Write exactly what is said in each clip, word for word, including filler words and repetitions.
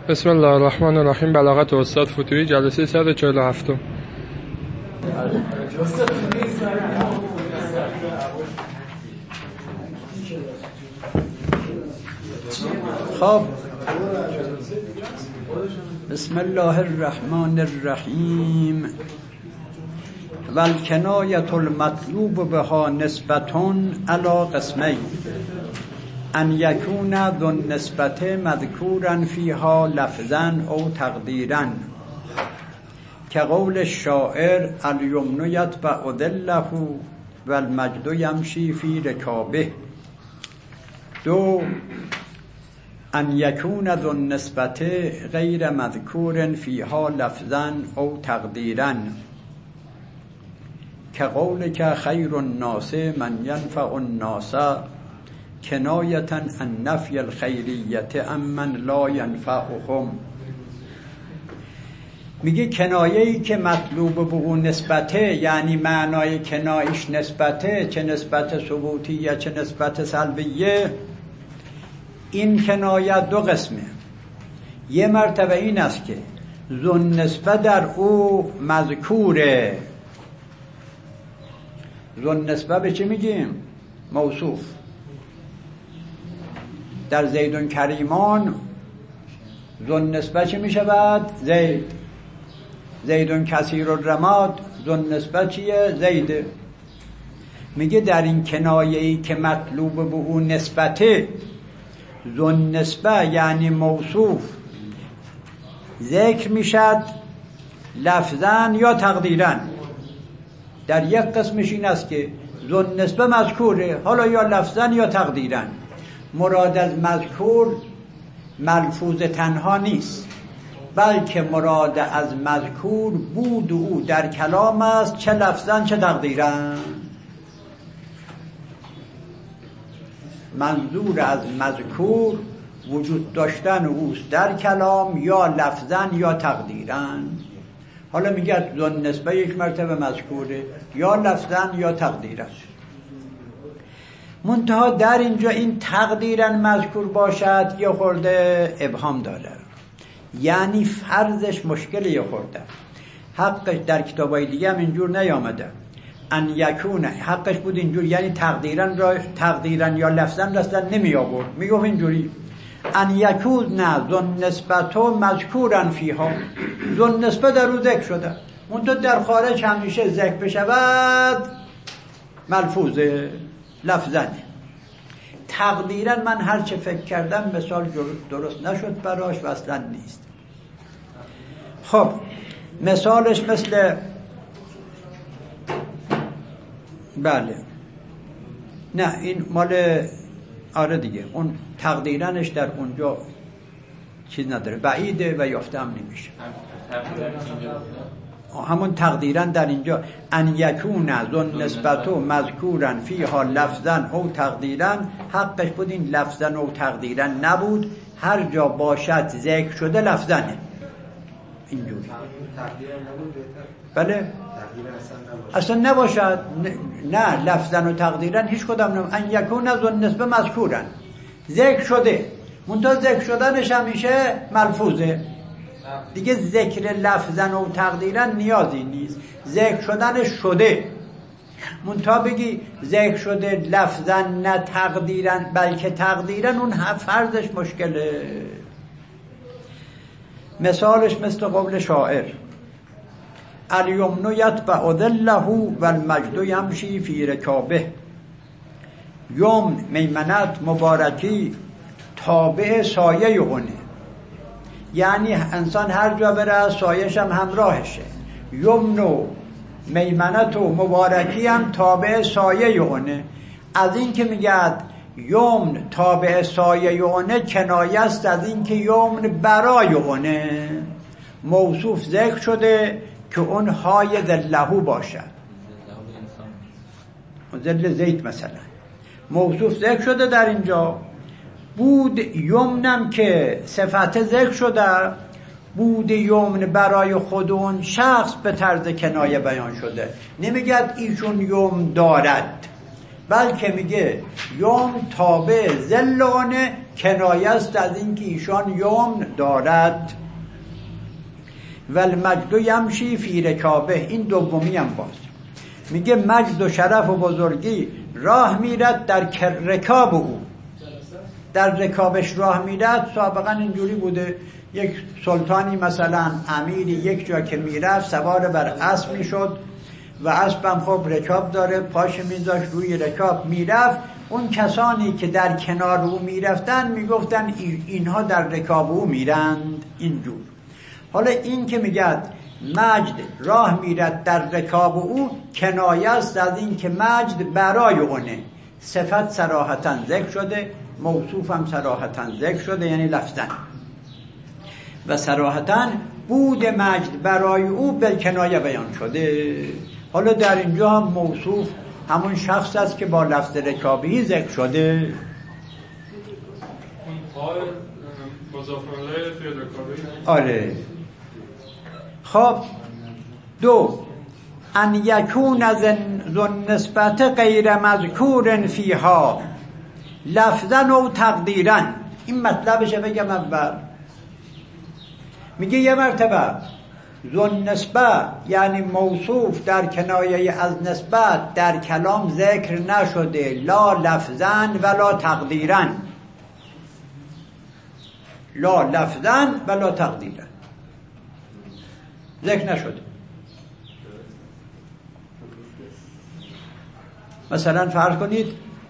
بسم الله الرحمن الرحیم. بلاغت استاد فتوحی، جلسه صد و چهل و هفت. خب، بسم الله الرحمن الرحیم. والکنایة المطلوب بها نسبتون علی قسمین، ان یکون ذو النسبت مذکورا فیها لفظا او تقدیرا، که قول الشاعر الیمن یتبع ظله و المجد یمشی فی رکابه. دو، ان یکون ذو النسبت غیر مذکور فیها لفظا او تقدیرا، که قولک خیر الناس من ینفع الناس کنایتا عن نفی الخیریت امن لا ینفعهم. میگه کنایه‌ای که مطلوب به اون نسبته، یعنی معنای کنایش نسبته، چه نسبت ثبوتیه چه نسبت سلبیه، این کنایه دو قسمه. یه مرتبه این است که ذو نسبت در او مذکوره. ذو نسبت به چی میگیم؟ موصوف. در زیدون کریمان ذو نسبت چی میشود؟ زید. زیدون کثیر الرماد ذو نسبت چیه؟ زیده. میگه در این کنایه‌ای که مطلوب به اون نسبته، ذو نسبت یعنی موصوف ذکر میشد لفظاً یا تقدیراً. در یک قسمش این است که ذو نسبت مذکوره، حالا یا لفظاً یا تقدیراً. مراد از مذکور ملفوظ تنها نیست، بلکه مراد از مذکور بود او در کلام است، چه لفظاً چه تقدیراً. منظور از مذکور وجود داشتن اوست در کلام، یا لفظاً یا تقدیراً. حالا میگه ذو نسبت یک مرتبه مذکوره، یا لفظاً یا تقدیراً. منتها در اینجا این تقدیراً مذکور باشد یه خورده ابهام داره، یعنی فرضش مشکل یه خورده. حقش در کتابای دیگه هم اینجور نیامده. ان یکونه حقش بود اینجور، یعنی تقدیراً را تقدیراً یا لفظاً رسدن نمی آورد، میگفت اینجوری ان یکون نه ذو نسبت و مذکورا فیها، ذو نسبت در رو ذکر شده، منتها در خارج همیشه ذکر بشود ملفوظه لفظاً. تقدیراً من هر چه فکر کردم مثال درست نشد براش و اصلا نیست. خب مثالش مثل بله نه این مال آره دیگه، اون تقدیرنش در اونجا چیز نداره، بعیده و یافته هم نمیشه. همون تقدیرن در اینجا ان یکون ذو نسبت و مذکورا فیها لفظا او تقدیرا، حقش بود این لفظا او تقدیرا نبود، هر جا باشد ذکر شده لفظانه اینجوری. بله اصلا نباشد، نه لفظا و تقدیرا هیچ کدام نم. ان یکون ذو نسبت مذکورا ذکر شده، منتها ذکر شدنش همیشه ملفوظه دیگه. ذکر لفظا و تقدیرا نیازی نیست، ذکر شدنش شده، منتها بگی ذکر شده لفظا نه تقدیرا بلکه تقدیرا، اون فرضش مشکله. مثالش مثل قول شاعر الیمن یتبع ظله و المجد یمشی فی رکابه. یمن میمنت مبارکی تابع سایه اونه، یعنی انسان هر جا بره سایش هم همراهشه. یمن و میمنت و مبارکی هم تابع سایه اونه. از این که میگد یمن تابع سایه اونه کنایه است از این که یمن برای اونه. موصوف ذکر شده که اون های ذلهو باشد، ذل زید مثلا موصوف ذکر شده در اینجا. بود یمنم که صفت ذکر شده، بود یمن برای خود اون شخص به طرز کنایه بیان شده. نمیگد ایشون یمن دارد، بلکه میگه یوم تابع ذلانه کنایه است از اینکه ایشان یمن دارد. والمجد یمشی فی رکابه، این دومی هم باز میگه مجد و شرف و بزرگی راه میرد در رکاب او، در رکابش راه میرد. سابقا اینجوری بوده یک سلطانی مثلا امیری یک جا که میرفت سوار بر اسب میشد و اسبم خب رکاب داره، پاش میذاشت روی رکاب میرفت. اون کسانی که در کنار او میرفتن میگفتن اینها در رکاب او میرند. اینجور حالا این که میگد مجد راه میرد در رکاب او، کنایه است از این که مجد برای اونه. صفت صراحتاً ذکر شده، موصوف هم صراحتاً ذکر شده، یعنی لفظاً و صراحتاً بود مجد برای او بالکنایه بیان شده. حالا در اینجا هم موصوف همون شخص است که با لفظ رکابی ذکر شده. آره. خب دو، ان یکون از ذن نسبت غیر مذکور فیها لفظا و تقدیرا. این مطلبشه بگم اول. میگه یه مرتبه ذن نسبت یعنی موصوف در کنایه از نسبت در کلام ذکر نشده، لا لفظا ولا تقدیرا، لا لفظا ولا تقدیرا ذکر نشده. مثلا فرض کنید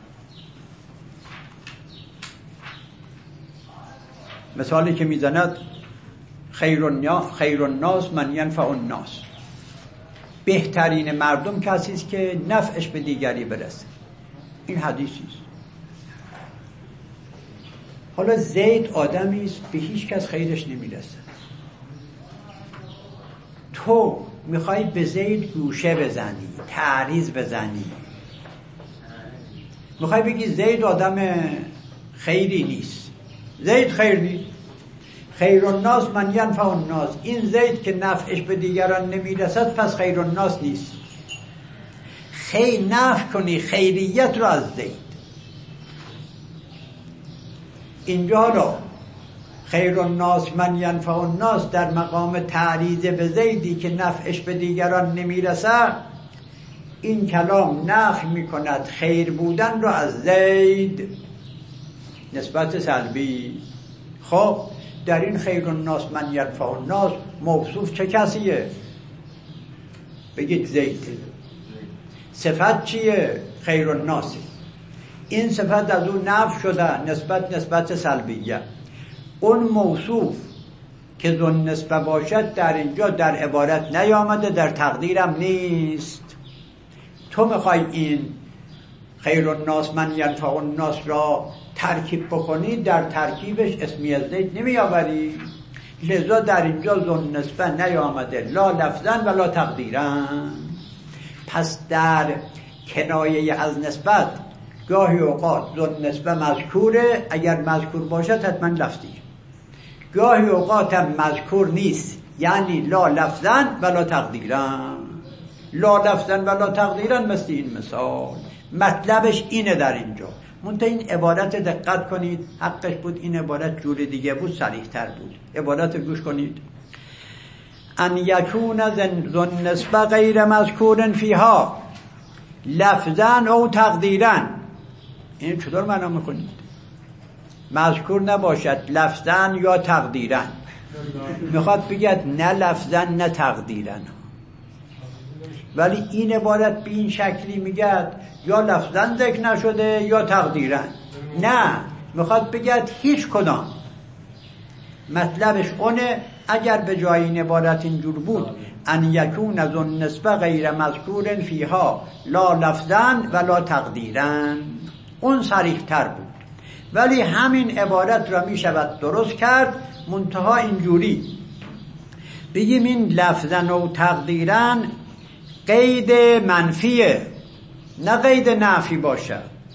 مثالی که میزند خیر الناس خیر الناس من ینفع الناس، بهترین مردم کسی است که نفعش به دیگری برسه. این حدیثی است. حالا زید آدمی است به هیچ کس خیرش نمیرسه، تو میخوای به زید گوشه بزنی، تعریض بزنی، میخوای بگی زید آدم خیری نیست. زید خیر نیست. خیر الناس من ینفع الناس، این زید که نفعش به دیگران نمیرسد پس خیر الناس نیست. خیر نفع کنی خیریت رو از زید. اینجا رو خیر الناس من ینفع الناس در مقام تعریض به زیدی که نفعش به دیگران نمیرسد، این کلام نفی میکند خیر بودن رو از زید، نسبت سلبی. خب در این خیر الناس من ینفع الناس موصوف چه کسیه؟ بگید زید. صفت چیه؟ خیر الناس. این صفت از اون نفی شده، نسبت نسبت سلبیه. اون موصوف که ذو نسبه باشد در اینجا در عبارت نیامده، در تقدیرم نیست. تو میخوای این خیر الناس من ینفع الناس را ترکیب بکنی، در ترکیبش اسمی از زید نمی آوری، لذا در اینجا ذو نسبه نیامده، لا لفظا ولا تقدیرا. پس در کنایه از نسبت گاهی اوقات ذو نسبه مذکوره، اگر مذکور باشد حتما لفظی، گاهی اوقات هم مذکور نیست، یعنی لا لفظا ولا تقدیرا. لا لفظا ولا تقدیرا مثل این مثال. مطلبش اینه در اینجا. منتها این عبارت دقت کنید، حقش بود این عبارت جور دیگه بود، صریح تر بود. عبارت گوش کنید. ان یکون ذو نسبه غیر مذکور فیها لفظا او تقدیرا. این چطور معنا میکنید؟ مذکور نباشد لفظا یا تقدیرا. میخواد بگید نه لفظا نه تقدیرا، ولی این عبارت به این شکلی میگد یا لفظا ذکر نشده یا تقدیرا. نه، میخواد بگید هیچ کدام. مطلبش اونه اگر به جای این عبارت اینجور بود ان یکون ذو نسبه غیر مذکور فیها لا لفظا ولا تقدیرا، اون صریح تر بود. ولی همین عبارت را میشود درست کرد، منتها اینجوری بگیم این لفظا و تقدیرا قید منفیه، نه قید نفی باشه.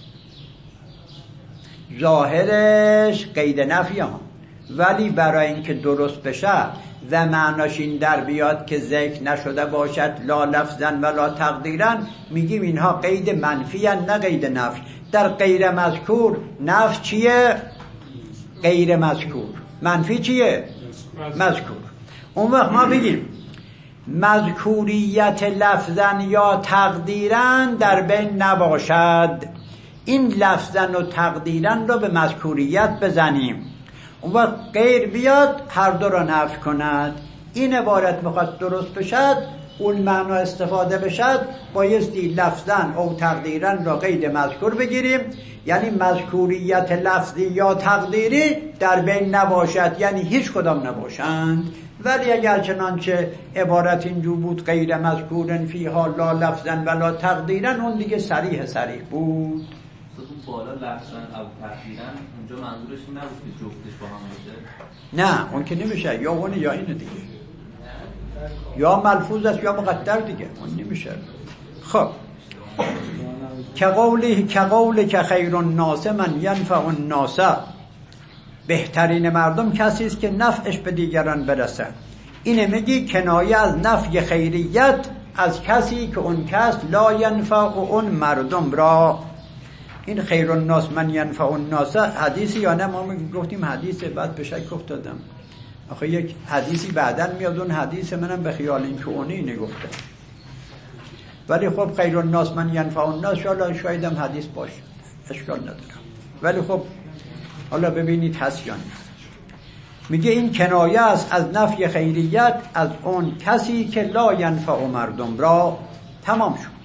ظاهرش قید نفی هم، ولی برای اینکه درست بشه و معناش این در بیاد که ذکر نشده باشد لا لفظا ولا تقدیرا، میگیم اینها قید منفی هن نه قید نفی. در غیر مذکور نفی چیه؟ غیر مذکور، منفی چیه؟ مذکور. اون وقت ما بگیم مذکوریت لفظن یا تقدیرن در بین نباشد، این لفظن و تقدیرن رو به مذکوریت بزنیم، اون وقت غیر بیاد هر دو را نفی کند. این عبارت میخواد درست بشد، اون معنا استفاده بشد، بایستی لفظن او تقدیرن را غیر مذکور بگیریم، یعنی مذکوریت لفظی یا تقدیری در بین نباشد، یعنی هیچ کدام نباشند. ولی اگر چنانچه عبارت اینجور بود غیر مذکورن فیها لا لفظن ولا تقدیرن، اون دیگه صریح صریح بود. بالا لفظن او تقدیرن اونجا منظورش این نبود که جفتش با هم باشه؟ نه، اون که نمیشه، یا اون یا اینه دیگه، یا ملفوظ است یا مقدر دیگه، اون نمیشه. خب که قولی که قولی که خیر الناس من ینفع الناس، بهترین مردم کسی است که نفعش به دیگران برسه. اینه میگی کنایه از نفی خیریت از کسی که اون کس لا ینفع اون مردم را. این خیر الناس من ینفع الناس حدیثی یا نه؟ ما گفتیم حدیثه، بعد به شک افتادم. آخه یک حدیثی بعداً میاد، اون حدیث منم به خیال این که اونی نگفته، ولی خب خیر الناس من ینفع الناس شاید هم حدیث باشه، اشکال نداره. ولی خب حالا ببینید هست یا نه. میگه این کنایه است از نفی خیریت از اون کسی که لا ینفع مردم را. تمام شد.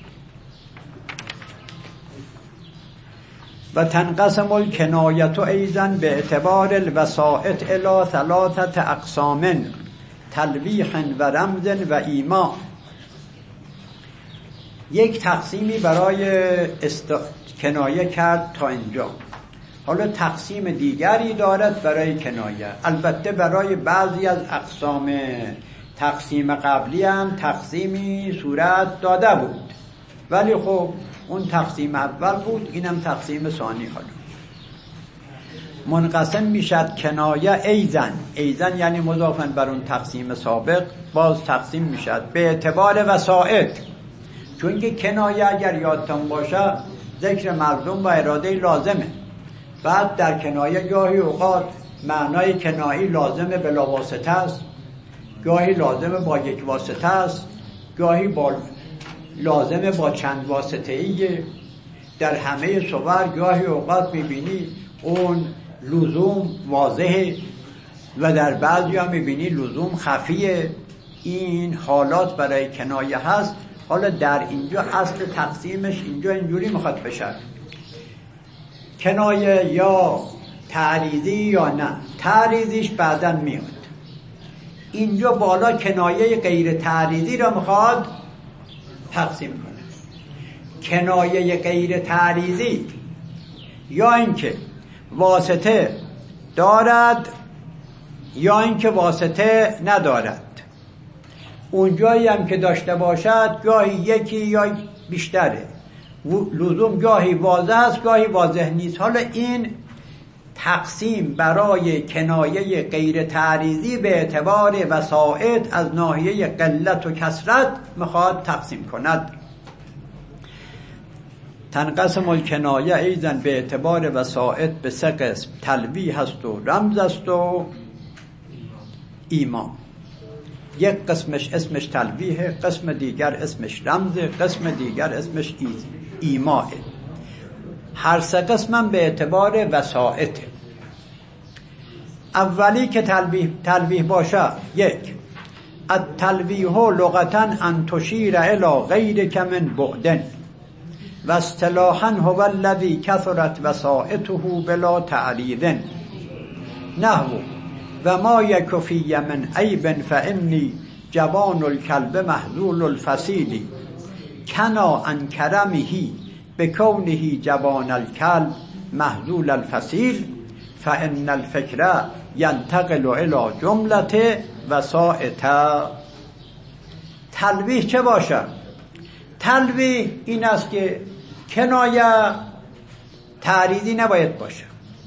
و تنقسم الکنایت ایضا به اعتبار الوسائط الی ثلاثه اقسام تلویح و رمز و ایما. یک تقسیمی برای است... کنایه کرد تا اینجا. حالا تقسیم دیگری دارد برای کنایه. البته برای بعضی از اقسام تقسیم قبلی هم تقسیمی صورت داده بود، ولی خب اون تقسیم اول بود، اینم تقسیم ثانی. حالا منقسم میشد کنایه ایزن، ایزن یعنی مضافن بر اون تقسیم سابق، باز تقسیم میشد به اعتبار وسائط. چون که کنایه اگر یادتون باشه ذکر ملزوم و اراده لازمه. بعد در کنایه گاهی اوقات معنای کنایی لازمه بلا واسطه است، گاهی لازمه با یک واسطه است، گاهی با لازمه با چند واسطه ایه. در همه صور گاهی اوقات میبینی اون لزوم واضحه و در بعضی ها میبینی لزوم خفیه. این حالات برای کنایه هست. حالا در اینجا اصل تقسیمش اینجا اینجوری میخواد بشه، کنایه یا تعریضی یا نه. تعریضیش بعداً میاد. اینجا بالا کنایه غیر تعریضی را میخواد تقسیم کنه. کنایه غیر تعریضی یا اینکه واسطه دارد یا اینکه واسطه ندارد. اونجایی هم که داشته باشد گاهی یکی یا بیشتره، لزوم گاهی واضح است گاهی واضح نیست. حالا این تقسیم برای کنایه غیر تعریضی به اعتبار وسائط از ناحیه قلت و کثرت میخواد تقسیم کند. تنقسم الکنایه ایضا به اعتبار وسائط به سه قسم، تلویح است و رمز است و ایما. یک قسمش اسمش تلویحه، قسم دیگر اسمش رمزه، قسم دیگر اسمش ایماه. هر سه قسمم به اعتبار وسائطه. اولی که تلویح تلویح باشه، یک التلویح لغتا ان تشیر الی غیرک من بعد و اصطلاحا هو الذی کثرت وسائطه بلا تعریض نحو و ما یکفی من عیب فانی جوان الکلب محذول الفصیل کنا عن کرمه بکونه جوان الکلب محذول الفصیل فان الفکر ینتقل الی جمله وسائط. تلویح چه باشه؟ تلویح این است که کنایه تعریضی نباید باشه.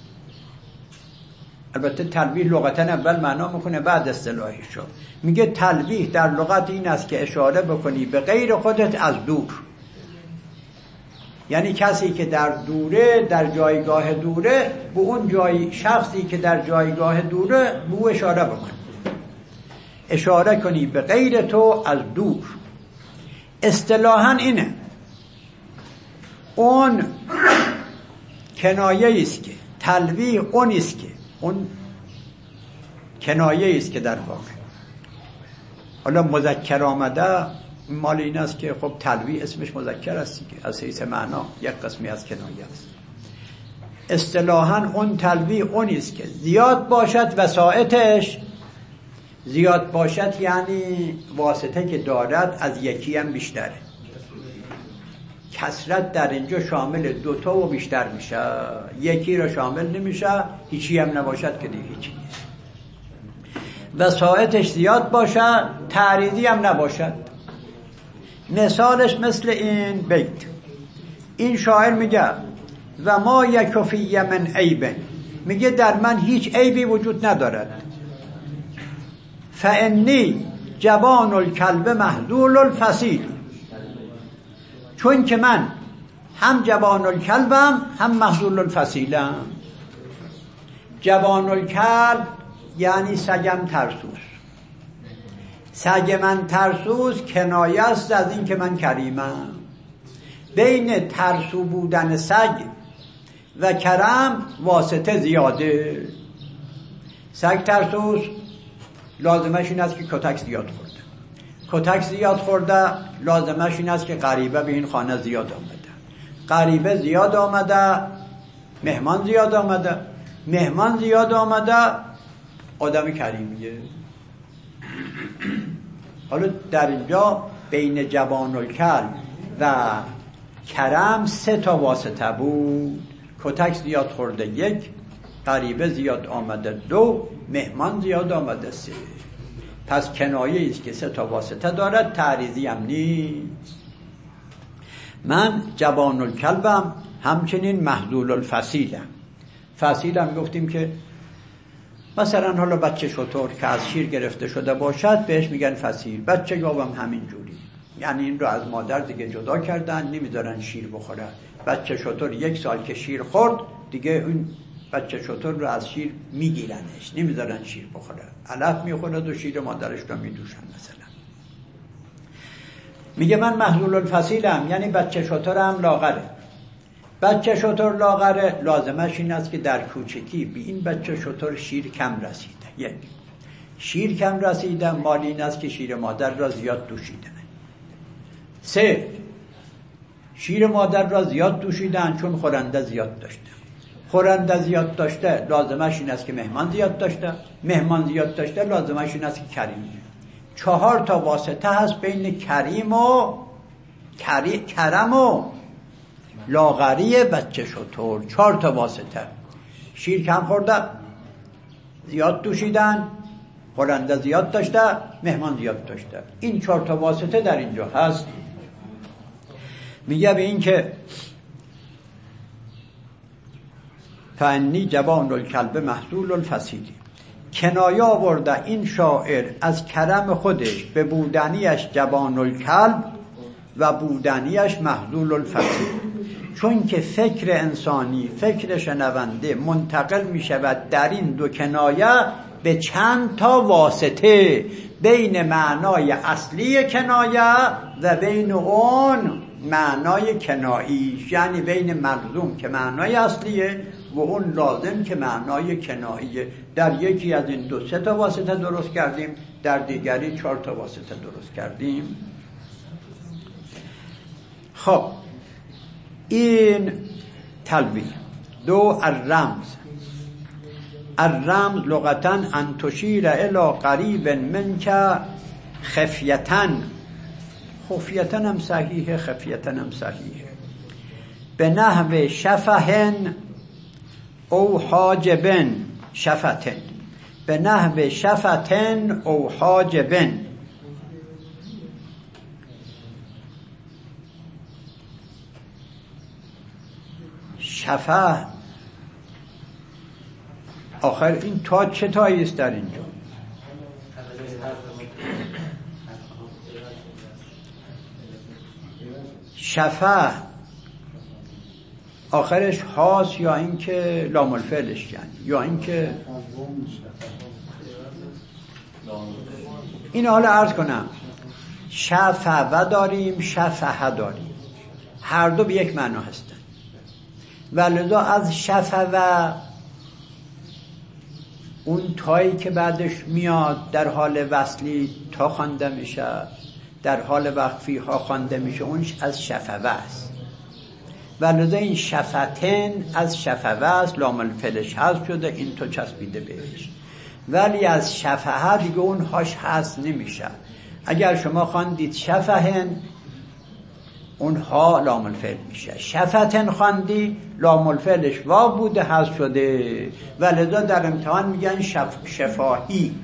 البته تلویح لغتا اول معنا میکنه بعد اصطلاحی شد. میگه تلویح در لغت این است که اشاره بکنی به غیر خودت از دور، یعنی کسی که در دوره، در جایگاه دوره، به اون جای شخصی که در جایگاه دوره به او اشاره بکن، اشاره کنی به غیر تو از دور. اصطلاحاً اینه، اون کنایه است که تلویح اون است که اون کنایه است که در واقع حالا مذکر آمده، مال این است که خب تلویح اسمش مذکر است که از حیث معنا یک قسمی از کنایه است. اصطلاحاً اون تلویح اون است که زیاد باشد وسائطش، زیاد باشد یعنی واسطه که دارد از یکی هم بیشتره. کثرت در اینجا شامل دوتا و بیشتر میشه، یکی را شامل نمیشه، هیچی هم نباشد که دیگه هیچی نیست. وسائطش زیاد باشد، تعریضی هم نباشد. مثالش مثل این بیت، این شاعر میگه و ما یک فی من عیب، میگه در من هیچ عیبی وجود ندارد. فانی جبان الکلب محذول الفصیل، چون که من هم جبان الکلبم هم محذول الفصیلم. جبان الکلب یعنی سگم ترسوس، سگ من ترسوس کنایه است از این که من کریمم. بین ترسو بودن سگ و کرم واسطه زیاده. سگ ترسوس لازمش این است که کتک زیاد خورده، کتک زیاد خورده لازمش این است که غریبه به این خانه زیاد آمده، غریبه زیاد آمده مهمان زیاد آمده، مهمان زیاد آمده آدم کریمیه. حالا در اینجا بین جبان الکلب و کرم سه تا واسطه بود، کتک زیاد خورده یک، غریبه زیاد آمده دو، مهمان زیاد آمده سه. پس کنایه است که سه تا واسطه دارد، تعریضی هم نیست. من جبان الکلبم، همچنین محذول الفصیلم. فصیلم گفتیم که مثلا حالا بچه شتر که از شیر گرفته شده باشد بهش میگن فصیل، بچه گاوم همین جوری، یعنی این رو از مادر دیگه جدا کردن، نمیذارن شیر بخوره. بچه شتر یک سال که شیر خورد دیگه اون بچه شتر رو از شیر میگیرنش، نمیذارن شیر بخوره، علف میخوره و شیر مادرش رو میدوشن. مثلا میگه من محذول الفصیلم، یعنی بچه شترم لاغره. بچه شتر لاغره لازمش این است که در کوچکی به این بچه شتر شیر کم رسیده. یک، شیر کم رسیده مال این است که شیر مادر را زیاد دوشیده. سه، شیر مادر را زیاد دوشیدن چون خورنده زیاد داشته. خورنده زیاد داشته لازمش این است که مهمان زیاد داشته، مهمان زیاد داشته لازمش این است که کریمه. چهار تا واسطه هست بین کریم و کری... کرم و لاغری بچه شتر. چهار تا واسطه، شیر کم خورده، زیاد دوشیدن، خورنده زیاد داشته، مهمان زیاد داشته. این چهار تا واسطه در اینجا هست. میگه به این که فانی جبان الکلب محذول الفصیل، کنایه آورده این شاعر از کرم خودش به بودنیش جبان الکلب و بودنیش محذول الفصیل، چون که فکر انسانی، فکر شنونده منتقل می شود در این دو کنایه به چند تا واسطه، بین معنای اصلی کنایه و بین اون معنای کنایی، یعنی بین ملزوم که معنای اصلیه و اون لازم که معنای کناییه. در یکی از این دو سه تا واسطه درست کردیم، در دیگری چهار تا واسطه درست کردیم. خب این تلویح. دو، الرمز. الرمز لغتاً ان تشیر الی قریب منک خفیتاً. خفیتاً هم صحیحه، خفیتاً هم صحیحه. به نحو شفهن او حاجبن، شفتن، به نحو شفتن او حاجبن. شفه آخر این تا چه تایی است در اینجا؟ شفه آخرش هاست یا اینکه لام الفعلش یعنی یا اینکه این حالا عرض کنم شفوه داریم شفه داریم، هر دو به یک معنا هستن و لذا از شفوه اون تایی که بعدش میاد در حال وصلی تا خوانده میشه، در حال وقفی ها خوانده میشه، اون از شفوه است و لذا این شفتن از شفوه است، لام الفعلش حذف شده، این تو چسبیده بهش، ولی از شفه دیگه اون هاش حذف نمیشه. اگر شما خواندید شفهن اون ها لام الفعل میشه، شفتن خواندی لام الفعلش واو بوده حذف شده و لذا در امتحان میگن شف... شفاهی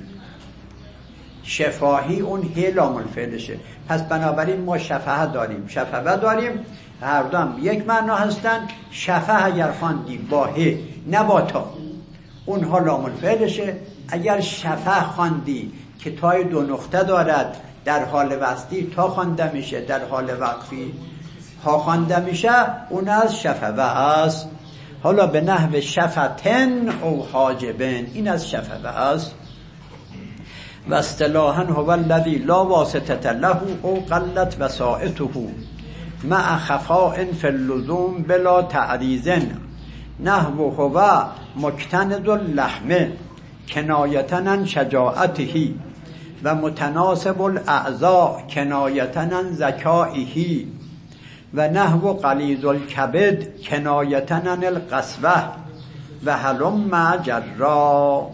شفاهی اون هی لام الفعلشه. پس بنابراین ما شفه داریم شفه داریم، هر دو هم یک معنا هستن. شفه اگر خواندی با ه نه با تا اونها لام الفعلشه، اگر شفه خواندی که تای دو نقطه دارد در حال وصلی تا خوانده میشه، در حال وقفی ها خوانده میشه، اون از شفوه است. حالا به نحو شفتن او حاجبن، این از شفوه است. و اصطلاحا هو الذی لا واسطه له او قلت وسائطه مع خفاء فی اللزوم بلا تعریض نحو هو مکتنز اللحم کنایتن عن شجاعته و متناسب الاعضاء کنایتن عن ذکائه و نحو غلیظ الکبد کنایتن عن القسوه و هلم جرا.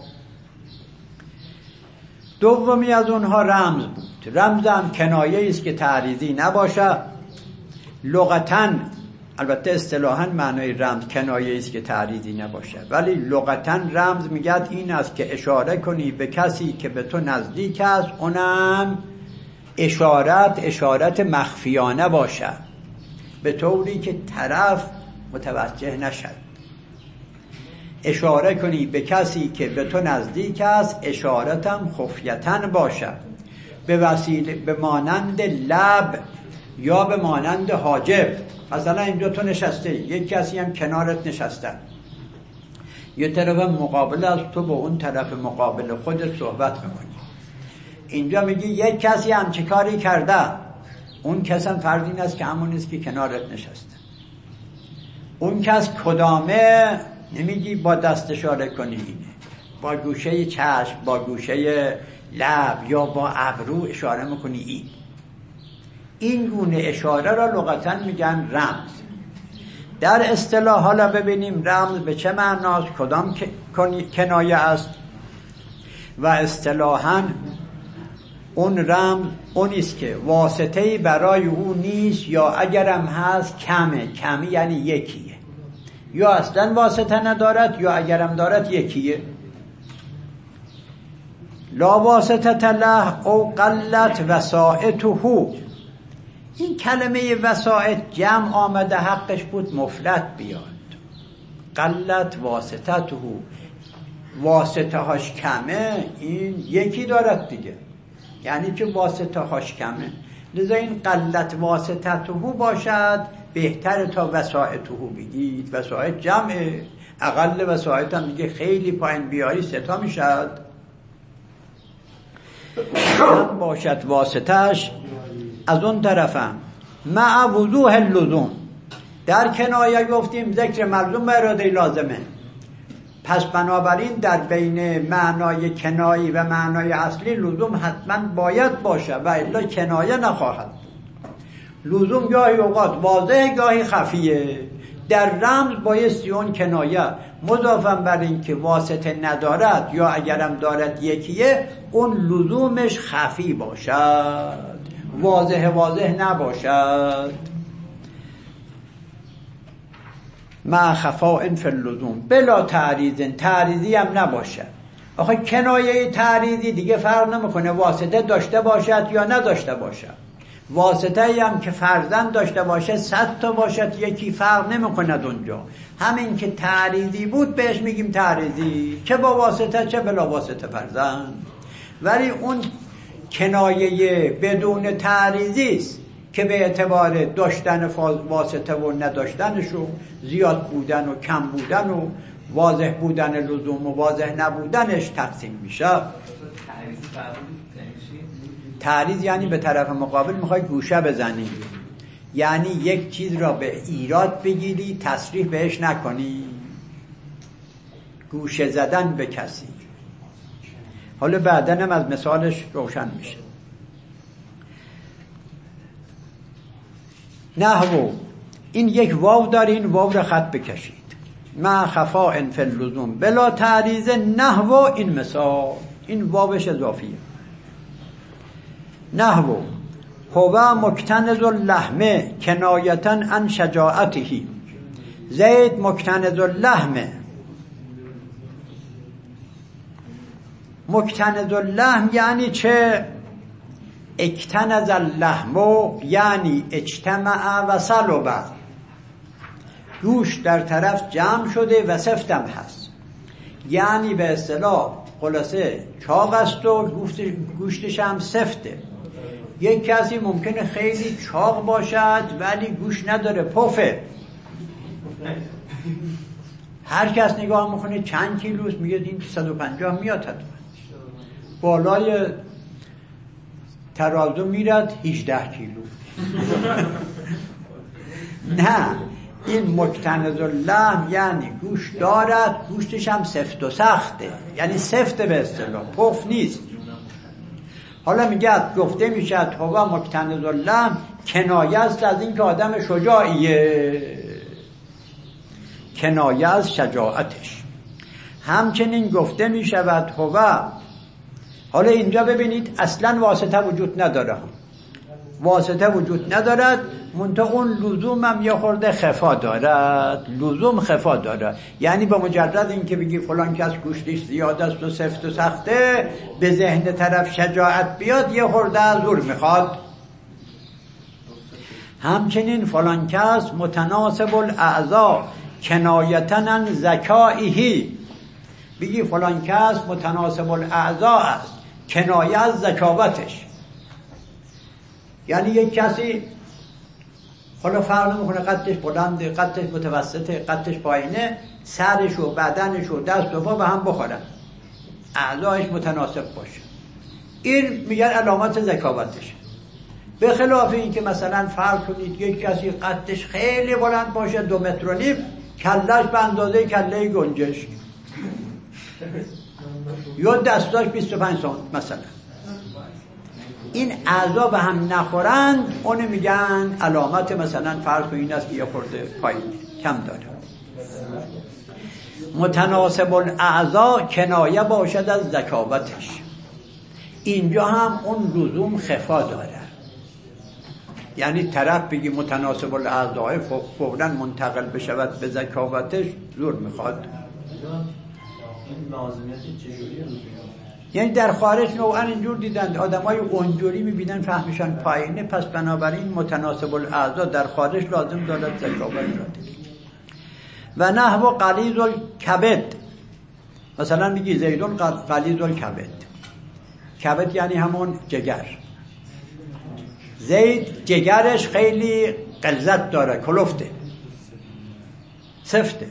دومی از اونها رمز بود. رمز هم کنایه است که تعریضی نباشه. لغتاً البته اصطلاحاً معنای رمز کنایه است که تعریضی نباشه، ولی لغتاً رمز میگد این است که اشاره کنی به کسی که به تو نزدیک است، اونم اشارت اشارت مخفیانه باشه به طوری که طرف متوجه نشد. اشاره کنی به کسی که به تو نزدیک است، اشارتم خفیتن باشه، به وسیله به مانند لب یا به مانند حاجب. مثلا اینجا تو نشسته، یک کسی هم کنارت نشسته، یه طرف مقابل از تو با اون طرف مقابل خودت صحبت میکنی. اینجا میگی یک کسی هم چه کاری کرده، اون کس هم فرض این است که همون است که کنارت نشسته. اون کس کدامه نمیگی با دست اشاره کنی، اینه با گوشه چشم، با گوشه لب یا با ابرو اشاره میکنی. این این گونه اشاره را لغتاً میگن رمز. در اصطلاح حالا ببینیم رمز به چه معناست، کدام کنایه است. و اصطلاحاً اون رمز اونی است که واسطه‌ای برای او نیست، یا اگرم هست کمه. کمی یعنی یکیه، یا اصلا واسطه ندارد، یا اگرم دارد یکیه. لا واسطه له او قلت وسائطه. این کلمه وسائط جمع آمده، حقش بود مفرد بیاد. قلت واسطته، واسطه هاش کمه، این یکی دارد دیگه، یعنی که واسطه هاش کمه. لذا این قلت واسطته باشد بهتر تا وسائطه بگید. وسائط جمعه، اقل وسائط هم دیگه خیلی پایین بیاری ستا میشد. کم باشد واسطهش. از اون طرفم مع وضوح اللزوم، در کنایه گفتیم ذکر ملزوم و اراده لازمه، پس بنابراین در بین معنای کنایی و معنای اصلی لزوم حتما باید باشه و الا کنایه نخواهد. لزوم گاهی اوقات واضح گاهی خفیه. در رمز بایستی اون کنایه مضافاً بر این که واسطه ندارد یا اگرم دارد یکیه، اون لزومش خفی باشد، واضح واضح نباشد. مع خفاء فی اللزوم بلا تعریض، تعریضی هم نباشه. آخه کنایه تعریضی دیگه فرق نمیکنه واسطه داشته باشد یا نداشته باشد. واسطه هم که فرضاً داشته باشه صد تا باشد یکی فرق نمیکند اونجا. همین که تعریضی بود بهش میگیم تعریضی، چه با واسطه چه بلا واسطه فرضاً. ولی اون کنایه بدون تعریضی است که به اعتبار داشتن واسطه و نداشتنش و زیاد بودن و کم بودن و واضح بودن لزوم و واضح نبودنش تقسیم میشه. تعریض یعنی به طرف مقابل میخوای گوشه بزنی، یعنی یک چیز را به ایراد بگیری تصریح بهش نکنی، گوشه زدن به کسی. حالا بعدن هم از مثالش روشن میشه. نحو، این یک واو داره، این واو را خط بکشید. ما خفاء فی اللزوم بلا تعریض نحو، این مثال، این واوش اضافیه. نحو هو مکتنز اللحم کنایتا عن شجاعته. زید مکتنز اللحم. مکتنز اللحم یعنی چه؟ اکتنز اللحم یعنی اجتمع و صلب، گوشت در طرف جمع شده و سفتم هست، یعنی به اصطلاح خلاصه چاق است و گوشتش هم سفته. یک کسی ممکنه خیلی چاق باشد ولی گوشت نداره، پفه. هر کس نگاه میکنه چند کیلوست، میگه این صد و پنجاه میاد حتما. بالای ترازو میرد هجده کیلو. نه، این مکتنز اللحم یعنی گوشت دارد، گوشتش هم سفت و سخته، یعنی سفته به اصطلاح، پف نیست. حالا میگه گفته میشد هو مکتنز اللحم کنایه است از این که آدم شجاعیه، کنایه از شجاعتش. همچنین گفته میشود هو. حالا اینجا ببینید اصلا واسطه وجود نداره، واسطه وجود ندارد، منتها اون لزوم هم یه خورده خفا دارد، لزوم خفا دارد. یعنی به مجرد اینکه بگی فلان کس گوشتش زیاد است و سفت و سخته، به ذهن طرف شجاعت بیاد، یه خورده زور میخواد. همچنین فلان کس متناسب الاعضا کنایتا عن ذکائه. بگی فلان کس متناسب الاعضا است، کنایه از ذکاوتش. یعنی یک کسی حالا فرق نمیکنه قدش بلنده، قدش متوسطه، قدش پایینه، سرش و بدنش و دست و پا به هم بخورن، اعضایش متناسب باشه، این میگن علامت ذکاوتش. به خلاف این که مثلا فرض کنید یک کسی قدش خیلی بلند باشه، دو متر و نیم، کلهش به اندازه کله گنجشک، یا دستاش بیست و پنج سانتی مثلا، این اعضا به هم نخورند، اون میگن علامت مثلا فرض کنید این است که یه خورده پایین کم داره. متناسب الاعضا کنایه باشد از ذکاوتش. اینجا هم اون لزوم خفا داره، یعنی طرف بگی متناسب الاعضا فوراً منتقل بشود به ذکاوتش، زور میخواد. این لازمیت چجوریه؟ یعنی در خارج نوعا اینجور دیدن، آدمای اونجوری میبینن فهمشان پایینه، پس بنابراین متناسب الاعضا در خارج لازم دارد ذکاوت را دیگه. و نحو غلیظ الکبد، مثلا میگی زیدون غلیظ الکبد، کبد یعنی همون جگر. زید جگرش خیلی غلظت داره، کلفته، سفته.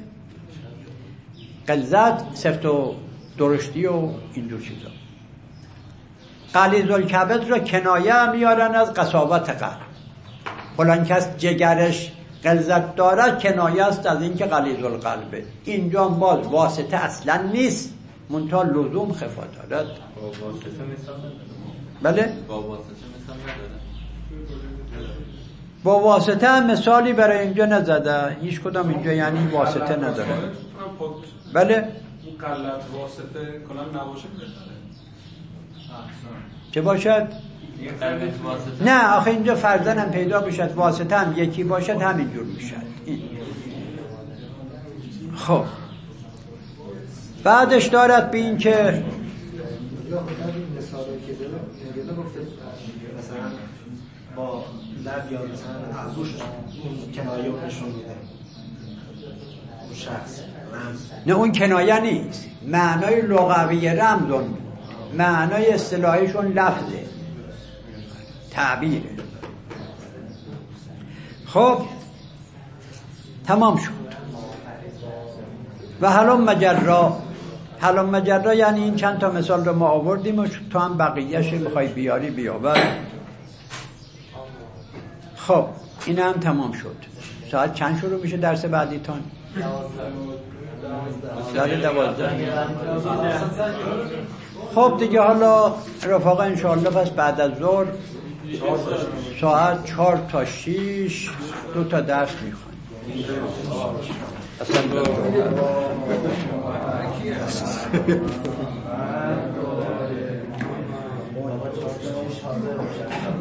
غلظت، سفت و درشتی و اینجور چیزا. غلیظ الکبد را کنایه میارن از قساوت قلب. فلان کس جگرش غلظت دارد، کنایه است از اینکه غلیظ القلبه. اینجا باز واسطه اصلا نیست، منتها لزوم خفا دارد. با واسطه مثال بله؟ با واسطه مثال نداره. با واسطه هم مثالی برای اینجا نزده، هیچ کدام اینجا یعنی واسطه نداره. بله؟ اون قلت واسطه کلا نباشه بهتره. چه باشد؟ نه آخه اینجا فرضاً هم پیدا بشد واسطه هم یکی باشد، همینجور میشد. این. خب بعدش دارد به این که مثالی که داره گفته مثلا با لب یا مثلا از گوش کنایه رو نشون میده اون شخص رمز. نه اون کنایه نیست، معنای لغوی رمزون، معنای اصطلاحیشون لفظه، تعبیره. خب تمام شد. و حالا مجرا، حالا مجرا یعنی این چند تا مثال رو ما آوردیم و تو هم بقیهش میخوای بیاری بیاور. خب این هم تمام شد. ساعت چند شروع میشه درس بعدیتان؟ ساعت دوازده. خب دیگه حالا رفاقا انشاءالله پس بعد از ظهر ساعت چهار تا شیش دو تا درس میخوایم. اصلا